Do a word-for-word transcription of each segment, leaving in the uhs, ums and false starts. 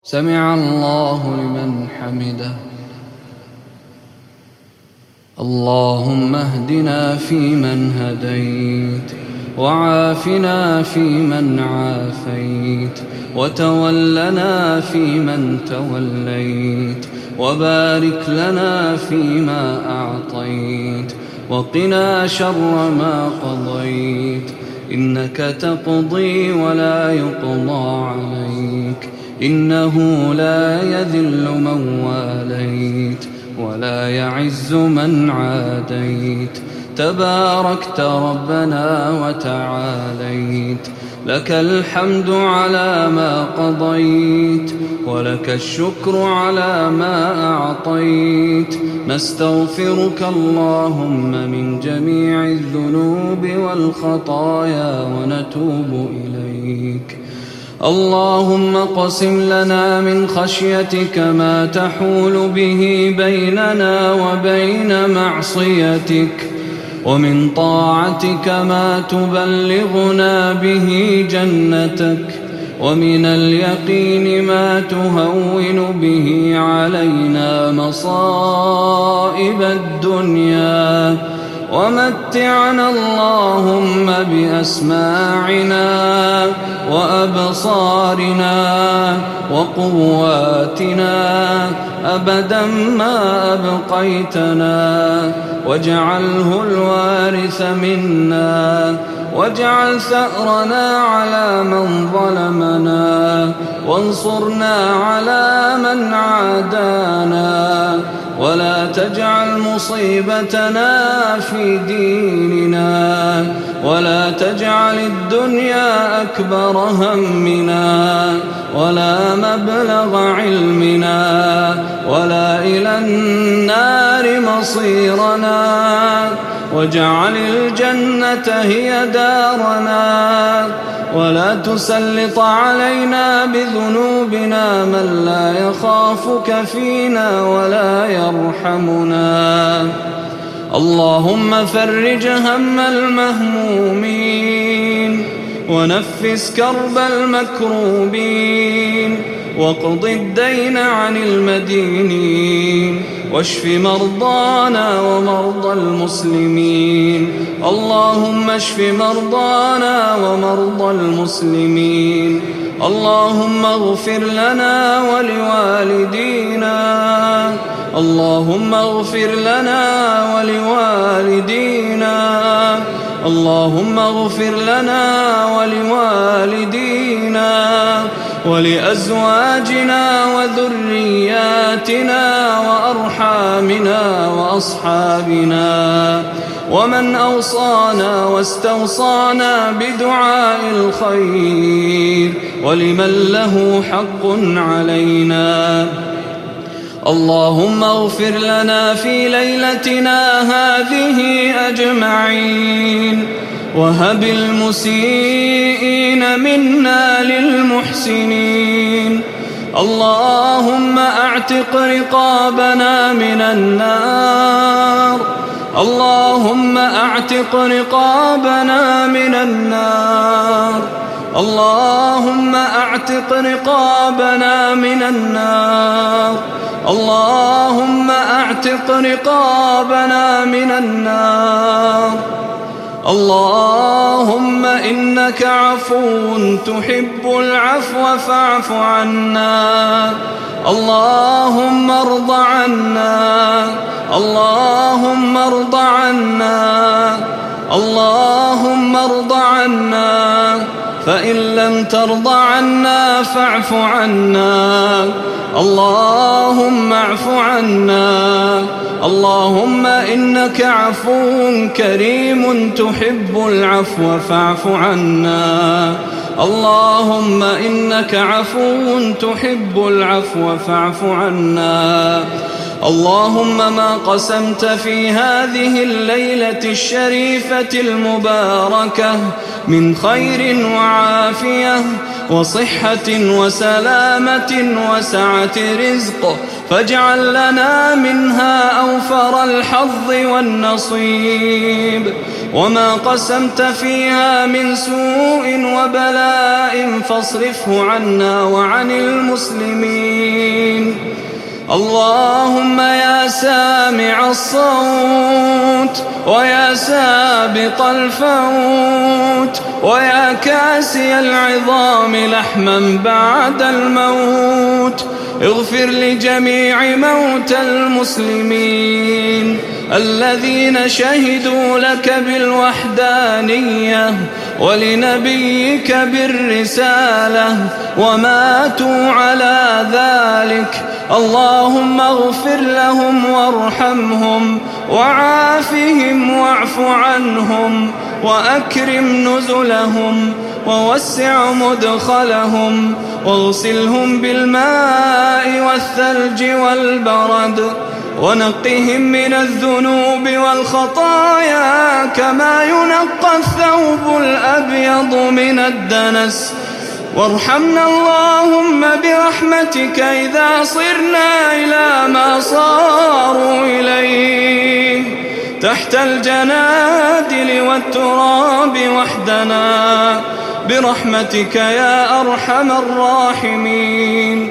سمع الله لمن حمده. اللهم اهدنا فيمن هديت، وعافنا فيمن عافيت، وتولنا فيمن توليت، وبارك لنا فيما أعطيت، وقنا شر ما قضيت، إنك تقضي ولا يقضى عليك، إنه لا يذل من واليت ولا يعز من عاديت، تباركت ربنا وتعاليت، لك الحمد على ما قضيت، ولك الشكر على ما أعطيت، نستغفرك اللهم من جميع الذنوب والخطايا ونتوب إليك. اللهم اقسم لنا من خشيتك ما تحول به بيننا وبين معصيتك، ومن طاعتك ما تبلغنا به جنتك، ومن اليقين ما تهون به علينا مصائب الدنيا، ومتعنا اللهم بأسماعنا وأبصارنا وقواتنا أبدا ما أبقيتنا، واجعله الوارث منا، واجعل ثأرنا على من ظلمنا، وانصرنا على من عادانا، ولا تجعل مصيبتنا في ديننا، ولا تجعل الدنيا أكبر همنا، ولا مبلغ علمنا، ولا إلى النار مصيرنا، واجعل الجنة هي دارنا، ولا تسلط علينا بذنوبنا من لا يخافك فينا ولا يرحمنا. اللهم فرج هم المهمومين، ونفس كرب المكروبين، واقض الدين عن المدينين، واشف مرضانا ومرضى المسلمين. اللهم اشف مرضانا ومرضى المسلمين. اللهم اغفر لنا ولوالدينا، اللهم اغفر لنا ولوالدينا، اللهم اغفر لنا ولوالدينا ولأزواجنا وذرياتنا وأرحامنا وأصحابنا، ومن أوصانا واستوصانا بدعاء الخير، ولمن له حق علينا. اللهم اغفر لنا في ليلتنا هذه أجمعين، وهب المسيئين منا للمحسنين. اللهم اعتق رقابنا من النار، اللهم اعتق رقابنا من النار، اللهم اعتق رقابنا من النار، اللهم اعتق رقابنا من النار. اللهم إنك عفو تحب العفو فاعف عنا. اللهم ارض عنا، اللهم ارض عنا، اللهم ارض عنا، فإن لم ترض عنا فاعف عنا. اللهم اعف عنا. اللهم إنك عفو كريم تحب العفو فاعف عنا. اللهم إنك عفو تحب العفو فاعف عنا. اللهم ما قسمت في هذه الليلة الشريفة المباركة من خير وعافية وصحة وسلامة وسعة رزق فاجعل لنا منها أوفر الحظ والنصيب. وما قسمت فيها من سوء وبلاء فاصرفه عنا وعن المسلمين. اللهم يا سامع الصوت ويا سابق الفوت ويا كاسي العظام لحما بعد الموت، اغفر لجميع موتى المسلمين الذين شهدوا لك بالوحدانية ولنبيك بالرسالة وماتوا على ذلك. اللهم اغفر لهم وارحمهم وعافهم واعف عنهم وأكرم نزلهم ووسع مدخلهم واغسلهم بالماء والثلج والبرد ونقهم من الذنوب والخطايا كما ينقى الثوب الأبيض من الدنس. وارحمنا اللهم برحمتك إذا صرنا إلى ما صاروا إليه تحت الجنادل والتراب وحدنا برحمتك يا أرحم الراحمين.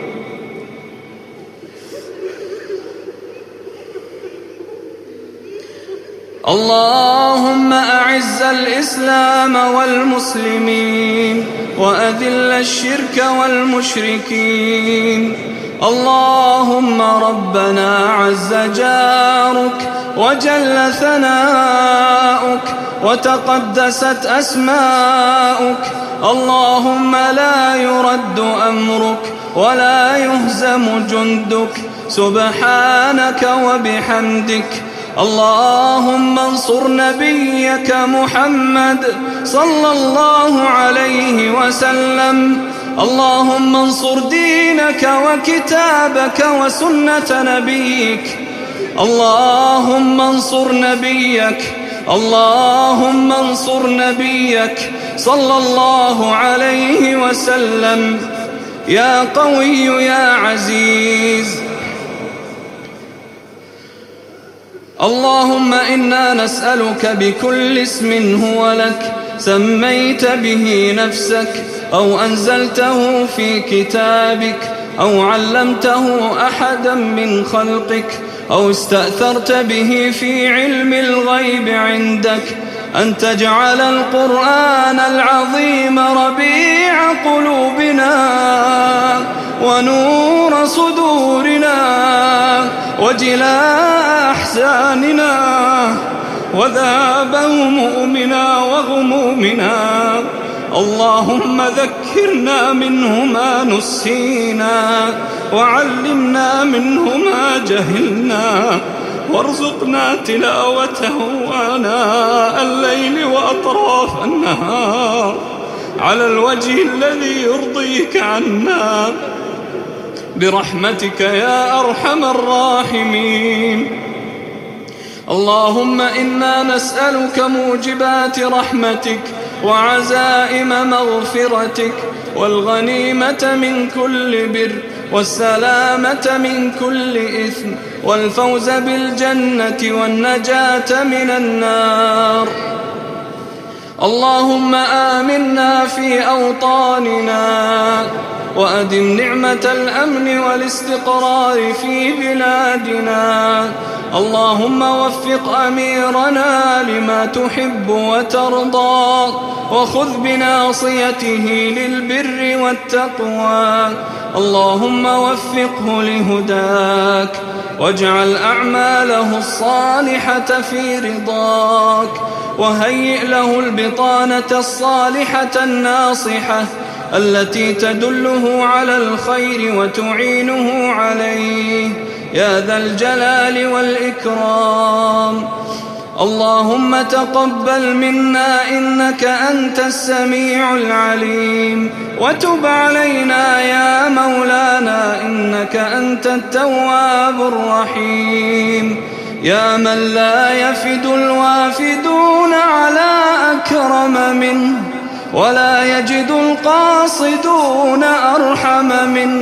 اللهم أعز الإسلام والمسلمين وأذل الشرك والمشركين. اللهم ربنا عز جارك وجل ثناؤك وتقدست أسماؤك. اللهم لا يرد أمرك ولا يهزم جندك سبحانك وبحمدك. اللهم انصر نبيك محمد صلى الله عليه وسلم. اللهم انصر دينك وكتابك وسنة نبيك. اللهم انصر نبيك اللهم انصر نبيك صلى الله عليه وسلم. يا قوي يا عزيز. اللهم إنا نسألك بكل اسم هو لك سميت به نفسك أو أنزلته في كتابك أو علمته أحدا من خلقك أو استأثرت به في علم الغيب عندك أن تجعل القرآن العظيم ربيع قلوبنا ونور صدورنا وجلاء أحزاننا وذهاب همومنا وغمومنا. اللهم ذكرنا منه ما نسينا وعلمنا منه ما جهلنا وارزقنا تلاوته آناء الليل وأطراف النهار على الوجه الذي يرضيك عنا برحمتك يا أرحم الراحمين. اللهم إنا نسألك موجبات رحمتك وعزائم مغفرتك والغنيمة من كل بر والسلامة من كل إثم والفوز بالجنة والنجاة من النار. اللهم آمنا في أوطاننا وأدم نعمة الأمن والاستقرار في بلادنا. اللهم وفق أميرنا لما تحب وترضى وخذ بناصيته للبر والتقوى. اللهم وفقه لهداك واجعل أعماله الصالحة في رضاك وهيئ له البطانة الصالحة الناصحة التي تدله على الخير وتعينه عليه يا ذا الجلال والإكرام. اللهم تقبل منا إنك أنت السميع العليم وتب علينا يا مولانا إنك أنت التواب الرحيم. يا من لا يفد الوافدون على أكرم منه ولا يجد القاصدون أرحم منه.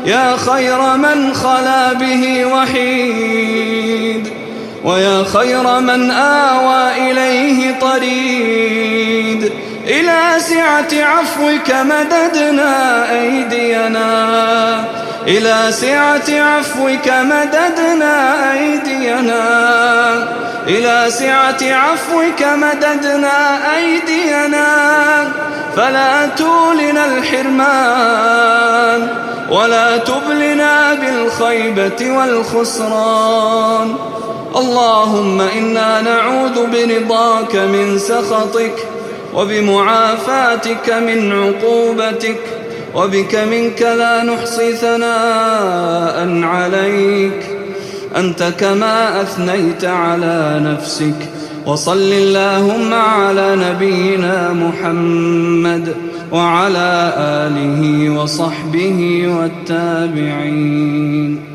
يا خير من خلا به وحيد، ويا خير من آوى إليه طريد. إلى سعة عفوك مددنا أيدينا، إلى سعة عفوك مددنا أيدينا، إلى سعة عفوك مددنا أيدينا، فلا تولنا الحرمان ولا تبلنا بالخيبة والخسران. اللهم إنا نعوذ برضاك من سخطك، وبمعافاتك من عقوبتك، وبك منك لا نحصي ثناء عليك، أنت كما أثنيت على نفسك. وصل اللهم على نبينا محمد وعلى آله وصحبه والتابعين.